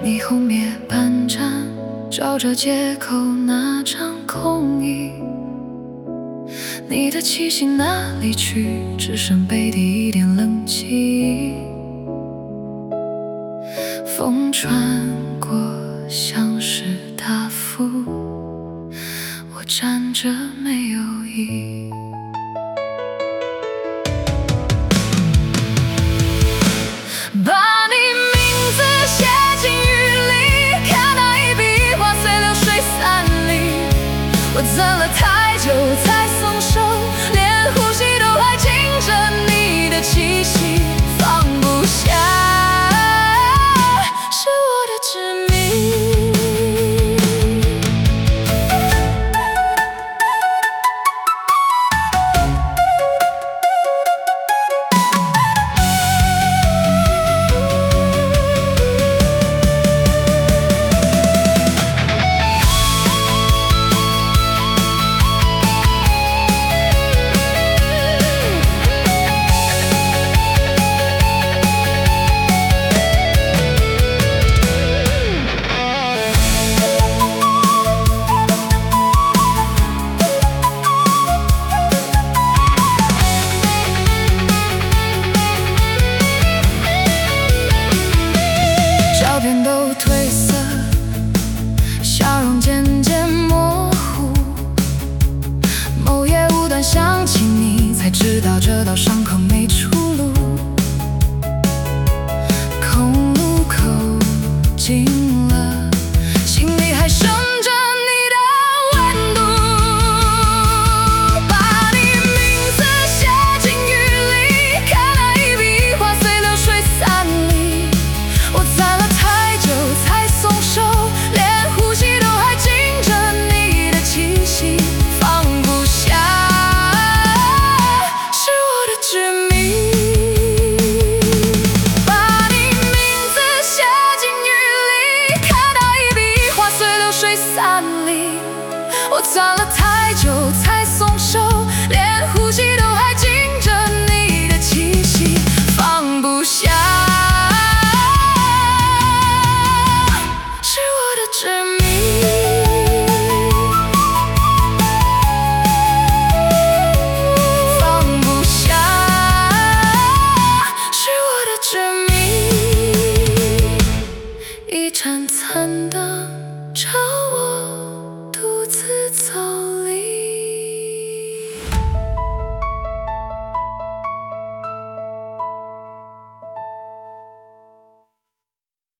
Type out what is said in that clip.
霓虹灭半盏，照着街口那张空椅。你的气息哪里去？只剩杯底一点冷气。风穿过，像是大雾，我站着没有意。把你名字写进雨里，看那一笔一画随流水散离。我等了太久才松手，连呼吸都还浸着你的气息。